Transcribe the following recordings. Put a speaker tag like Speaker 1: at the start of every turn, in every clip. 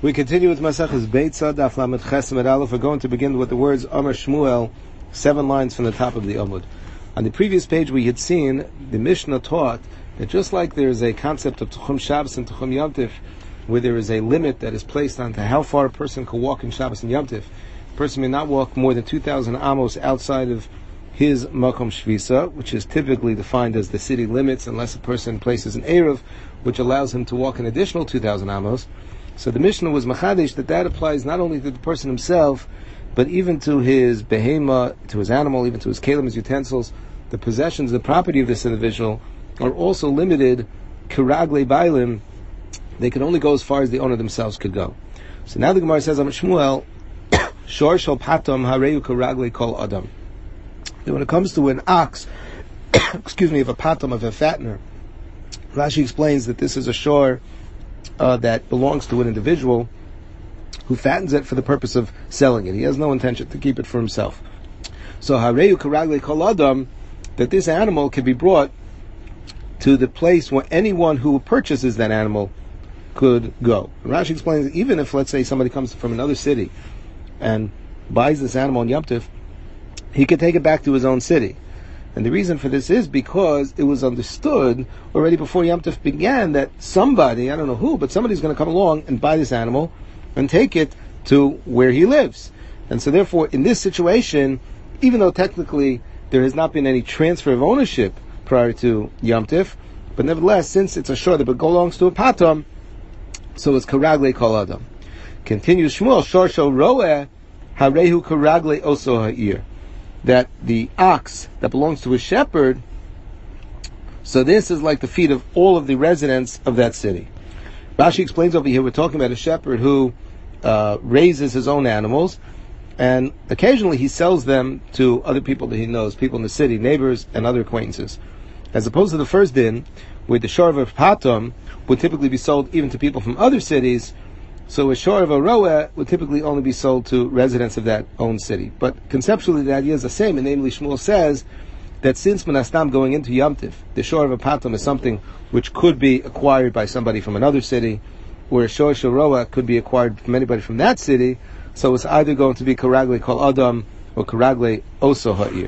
Speaker 1: We continue with Maseches Beitza, Daf Lamed Ches Amud Aleph. We're going to begin with the words Amar Shmuel, 7 lines from the top of the Amud. On the previous page we had seen, the Mishnah taught that just like there is a concept of Tuchum Shabbos and Tuchum Yom Tif, where there is a limit that is placed onto how far a person can walk in Shabbos and Yom Tif, a person may not walk more than 2,000 amos outside of his Makom Shvisa, which is typically defined as the city limits, unless a person places an Eruv, which allows him to walk an additional 2,000 amos. So the Mishnah was Machadesh that applies not only to the person himself, but even to his behema, to his animal, even to his kelim, his utensils. The possessions, the property of this individual are also limited, kiragle bailim. They can only go as far as the owner themselves could go. So now the Gemara says, Am Shmuel, Shor shel patam hareu kiragle kol adam. That when it comes to an ox, of a patam, of a fattener, Rashi explains that this is a shor that belongs to an individual who fattens it for the purpose of selling it. He has no intention to keep it for himself. So hareu kiragle kol adam, that this animal can be brought to the place where anyone who purchases that animal could go. And Rashi explains that even if, let's say, somebody comes from another city and buys this animal in Yom Tif, he could take it back to his own city. And the reason for this is because it was understood already before Yom Tif began that somebody, I don't know who, but somebody's going to come along and buy this animal and take it to where he lives. And so therefore, in this situation, even though technically there has not been any transfer of ownership prior to Yom Tif, but nevertheless, since it's a shor that belongs to a patam, so it's karagle kol adam. Continues Shmuel, shor shel roeh harehu karagle oso ha'ir. That the ox that belongs to a shepherd, so this is like the feet of all of the residents of that city. Rashi explains over here, we're talking about a shepherd who raises his own animals, and occasionally he sells them to other people that he knows, people in the city, neighbors, and other acquaintances. As opposed to the first din, where the shor of a patam would typically be sold even to people from other cities, so a shor of a roeh would typically only be sold to residents of that own city. But conceptually the idea is the same, and namely Shmuel says that since Menastam going into Yom Tif, the shor of a patam is something which could be acquired by somebody from another city, where a shor shel roeh could be acquired from anybody from that city, so it's either going to be karagle kol adam or karagle oso ha'ir.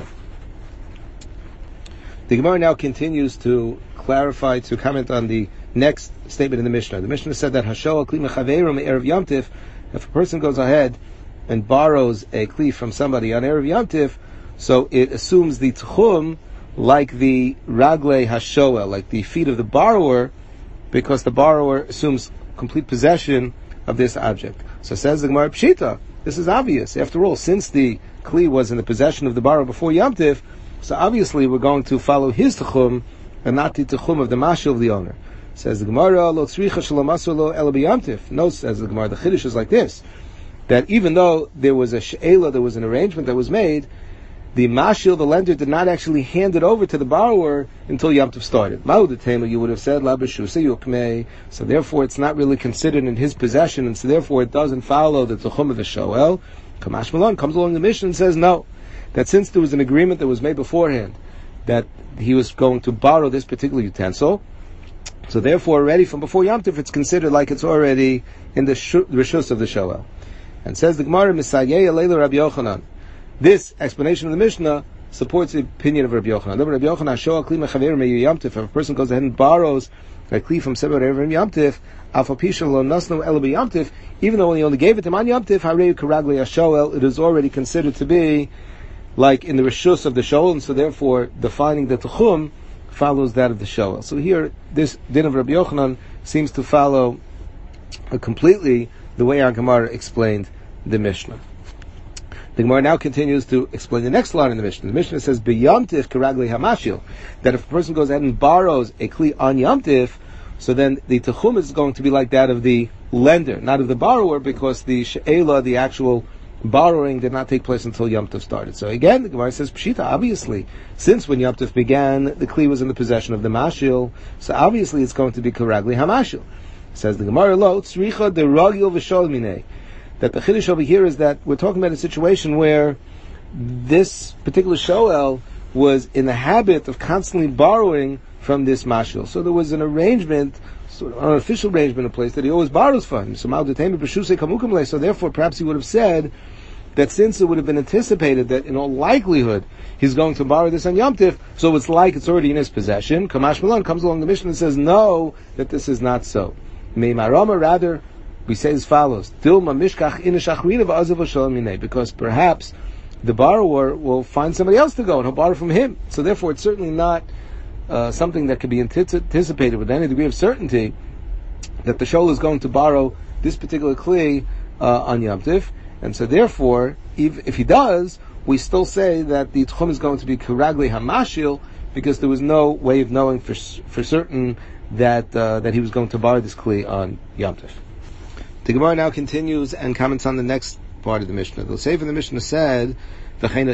Speaker 1: The Gemara now continues to clarify, to comment on the next statement in the Mishnah. The Mishnah said that Hashoah kli mechaveiro me'erev Yom Tif, if a person goes ahead and borrows a kli from somebody on erev Yom Tif, so it assumes the tchum like the ragle Hashoah, like the feet of the borrower, because the borrower assumes complete possession of this object. So says the Gemara, Pshita, this is obvious. After all, since the kli was in the possession of the borrower before Yom Tif, so obviously we're going to follow his tchum and not the tchum of the mashal of the owner. Says the Gemara, Lo tzricha shalamasu lo ela b'Yom Tif. No, says the Gemara, the chiddush is like this, that even though there was a she'ela, there was an arrangement that was made, the mashil, the lender, did not actually hand it over to the borrower until Yom Tif started. Ma'u you would have said, La b'shusa yukmei, so therefore it's not really considered in his possession, and so therefore it doesn't follow the tchum of the shoel. Kamash Malon comes along the Mishnah and says, no, that since there was an agreement that was made beforehand, that he was going to borrow this particular utensil, so therefore already from before Yom Tif it's considered like it's already in the rishus of the shoel. And says the Gemara, Misayeh Alayla Rabbi Yochanan. This explanation of the Mishnah supports the opinion of Rabbi Yochanan. Rabbi Yochanan, Shoah kli mechaveiro me'erev Yom Tif. If a person goes ahead and borrows a kli from somebody erev Yom Tif, alfa pisha lo nasnu ela b'Yom Tif, even though when he only gave it to him on Yom Tif, hareu karagle hashoel, it is already considered to be like in the rishus of the shoel, and so therefore defining the tchum follows that of the shoel. So here, this din of Rabbi Yochanan seems to follow completely the way our Gemara explained the Mishnah. The Gemara now continues to explain the next line in the Mishnah. The Mishnah says, "B'Yom Tif karagle hamashil," that if a person goes ahead and borrows a kli on Yom Tif, so then the tchum is going to be like that of the lender, not of the borrower, because the she'ela, the actual borrowing, did not take place until Yom Tif started. So again, the Gemara says, Pshita, obviously, since when Yom Tif began, the kli was in the possession of the mashil, so obviously it's going to be karagli hamashil. Says the Gemara, Lo tzricha de ragil v'shol minei, that the chiddush over here is that we're talking about a situation where this particular shoel was in the habit of constantly borrowing from this mashil. So there was an arrangement sort of unofficial arrangement in place that he always borrows from. So therefore, perhaps he would have said that since it would have been anticipated that in all likelihood he's going to borrow this on Yom Tif, so it's like it's already in his possession. Kamash Milan comes along the Mishnah and says, no, that this is not so. Meimarama, rather, we say as follows, because perhaps the borrower will find somebody else to go and he'll borrow from him. So therefore it's certainly not something that could be anticipated with any degree of certainty that the shol is going to borrow this particular kli on Yom Tif. And so therefore, if he does, we still say that the tchum is going to be kuragli hamashil, because there was no way of knowing for certain that he was going to borrow this kli on Yom Tif. The Gemara now continues and comments on the next part of the Mishnah. The Sefer in the Mishnah said, that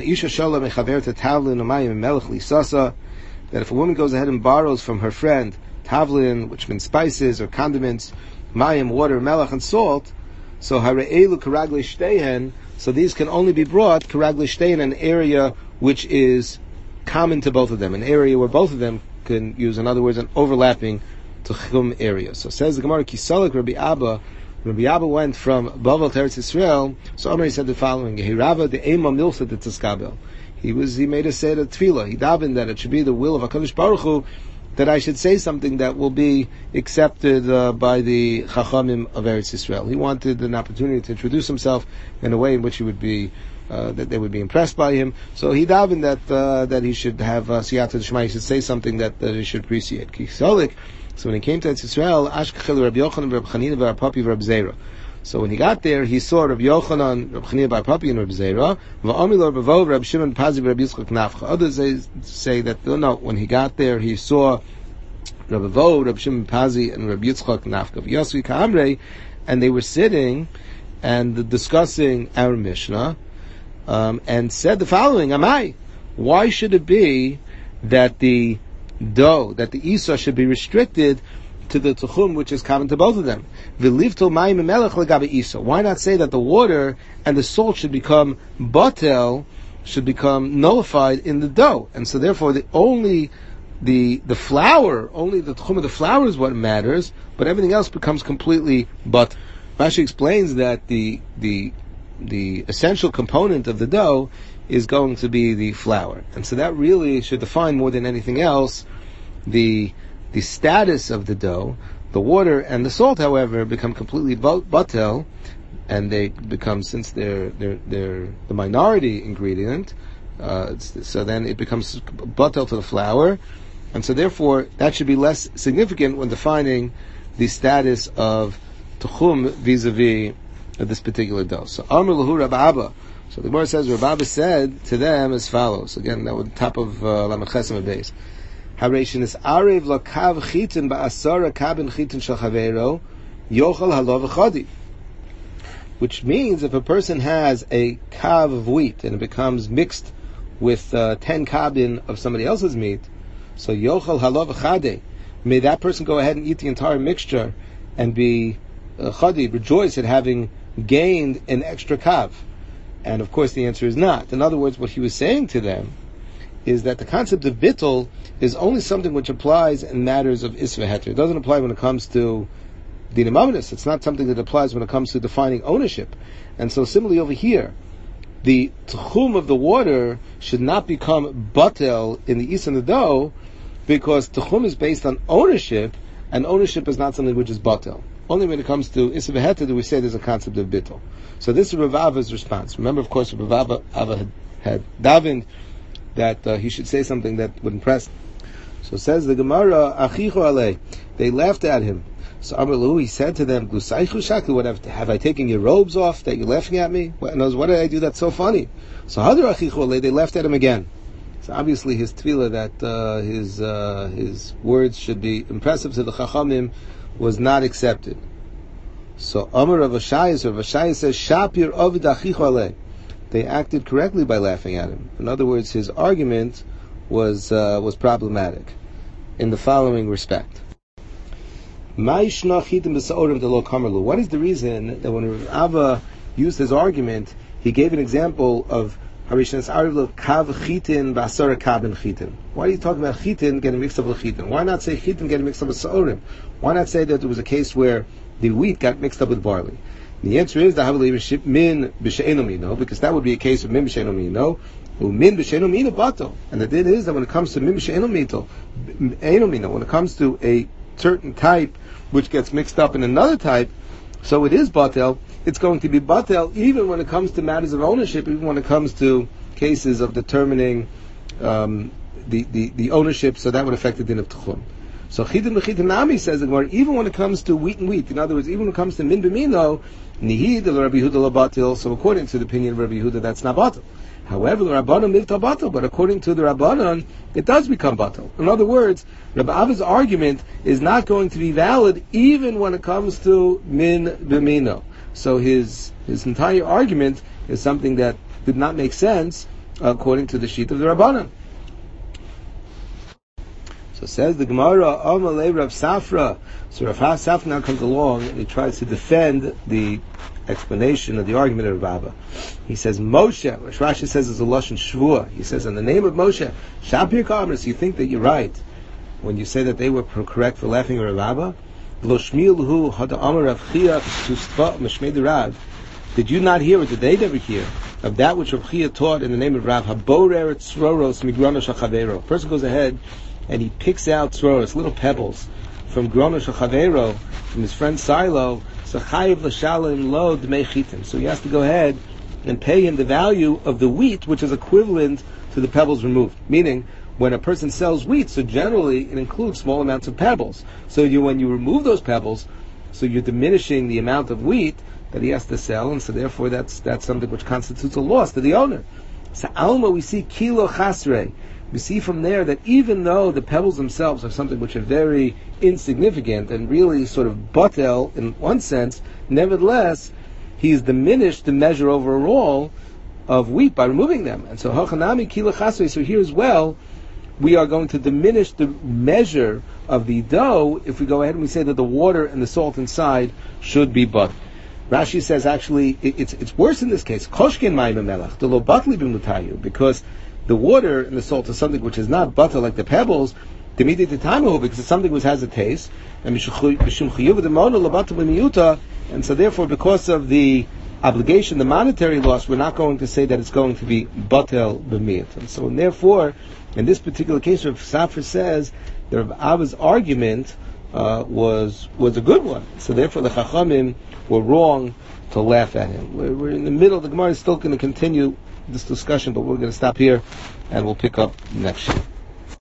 Speaker 1: if a woman goes ahead and borrows from her friend tavlin, which means spices or condiments, mayim, water, melech, and salt, so hare'elu karagli shtehen, so these can only be brought karagli shtehen, an area which is common to both of them, an area where both of them can use, in other words, an overlapping tchum area. So says the Gemara, Kisalik Rabbi Abba went from Bavel to Eretz Yisrael, so Amr said the following, Hirava the Ema Milsa de Tzkabel. He made a seder tefillah. He davened that it should be the will of HaKadosh Baruch Hu that I should say something that will be accepted by the Chachamim of Eretz Yisrael. He wanted an opportunity to introduce himself in a way in which he would be that they would be impressed by him. So he davened that he should have siyata d'shmaya. He should say something that he should appreciate. So when he came to Eretz Yisrael, Ashkechel Rabbi Yochanan, Rabbi Chanina, Rabbi Papi, Rabbi Zera. So when he got there, he saw Rabbi Yochanan, Rabbi Chanina, Rabbi Papi, and Rabbi Zera. Va'amilor Bavov, Rabbi Shimon Pazi, Rabbi Yitzchak Nafcha. Others say that no, when he got there, he saw Rabbi Vov, Rabbi Shimon Pazi, and Rabbi Yitzchak Nafcha. Yosvi Ka'amrei, and they were sitting and discussing our Mishnah, and said the following: Amai, why should it be that the dough, that the isa should be restricted to the tuchum which is common to both of them? Why not say that the water and the salt should become batel, should become nullified in the dough? And so therefore the flour, only the tuchum of the flour is what matters, but everything else becomes completely batel. Rashi explains that the essential component of the dough is going to be the flour. And so that really should define more than anything else the status of the dough. The water and the salt, however, become completely batel, and they become, since they're the minority ingredient, so then it becomes batel to the flour, and so therefore that should be less significant when defining the status of tuchum vis-a-vis this particular dough. So Amr Lahu Rabbi Abba. So the Gemara says Rabbi Abba said to them as follows. Again, that was top of Lamed Chesem base. Hareishin is arev lakav chitin ba'asara kabin chitin shel chavero yochal halav chadi. Which means if a person has a kav of wheat and it becomes mixed with 10 kabin of somebody else's meat, so yochal halav chadi, may that person go ahead and eat the entire mixture and be chadi, rejoice at having gained an extra kav. And of course the answer is not. In other words, what he was saying to them is that the concept of bittul is only something which applies in matters of isva heter. It doesn't apply when it comes to dinam amanis. It's not something that applies when it comes to defining ownership. And so similarly over here, the tchum of the water should not become batel in the is and the dough, because tchum is based on ownership, and ownership is not something which is batel. Only when it comes to isva heter do we say there's a concept of bittul. So this is Rav Ava's response. Remember, of course, Rav Ava had davened that he should say something that would impress. So says the Gemara, Achichu alei. They laughed at him. So Amar Lahu, he said to them, Glusaychu shakli, what have I taken your robes off that you're laughing at me? What did I do that's so funny? So Hadar Achichu alei, they laughed at him again. So obviously his tefillah that his words should be impressive to the Chachamim was not accepted. So Amar Rav Ashaya says, Shapir Ovid Achichu alei. They acted correctly by laughing at him. In other words, his argument was problematic in the following respect. What is the reason that when Rav Ava used his argument, he gave an example of Harishanas Arivlo Kav Chitin Basara Kabin Chitin. Why are you talking about Chitin getting mixed up with Chitin? Why not say Chitin getting mixed up with Sa'orim? Why not say that there was a case where the wheat got mixed up with barley? And the answer is the Havali Min B'She'enu Mino, because that would be a case of Min B'She'enu Mino, Min B'She'enu Mino Bato. And the thing is that when it comes to Min B'She'enu Mino, when it comes to a certain type which gets mixed up in another type, so it is batel. It's going to be batel even when it comes to matters of ownership, even when it comes to cases of determining the ownership. So that would affect the din of tchum. So chitin v'chitin nami says the Gemara, even when it comes to wheat and wheat. In other words, even when it comes to min b'mino, nihid Rabbi Yehuda batel. So according to the opinion of Rabbi Yehuda, that's not batel. However, the Rabbanon mivta batel, but according to the Rabbanon, it does become batel. In other words, Rabbi Ava's argument is not going to be valid even when it comes to min b'mino. So his entire argument is something that did not make sense according to the sheet of the Rabbanon. So says the Gemara, Amalei Rav Safra. So Rav Safra now comes along and he tries to defend the explanation of the argument of Rav Abba. He says, Moshe, which Rashi says is a Lashon Shvua. He says, in the name of Moshe, Shapir Kamras, you think that you're right when you say that they were correct for laughing at Rav Abba? Did you not hear, or did they never hear, of that which Rav Chia taught in the name of Rav? A person goes ahead and he picks out tzroros, little pebbles, from Grono Shachavero, from his friend Silo, so chayiv l'shalim lo d'mei chitim. So he has to go ahead and pay him the value of the wheat, which is equivalent to the pebbles removed. Meaning, when a person sells wheat, so generally it includes small amounts of pebbles. So when you remove those pebbles, so you're diminishing the amount of wheat that he has to sell, and so therefore that's something which constitutes a loss to the owner. So Alma, we see kilo chasre. We see from there that even though the pebbles themselves are something which are very insignificant and really sort of batel in one sense, nevertheless, he's diminished the measure overall of wheat by removing them. And so hachanami kilo chasre. So here as well, we are going to diminish the measure of the dough if we go ahead and we say that the water and the salt inside should be butter. Rashi says actually it's worse in this case. Koshkin ma'im melach the lo batli b'mutayu, because the water and the salt is something which is not butter like the pebbles, because it's something which has a taste, and and so therefore because of the obligation, the monetary loss, we're not going to say that it's going to be batel b'miyat. And so therefore, in this particular case, Rav Safra says that Rav Abba's argument was a good one. So therefore the Chachamim were wrong to laugh at him. We're in the middle. The Gemara is still going to continue this discussion, but we're going to stop here and we'll pick up next year.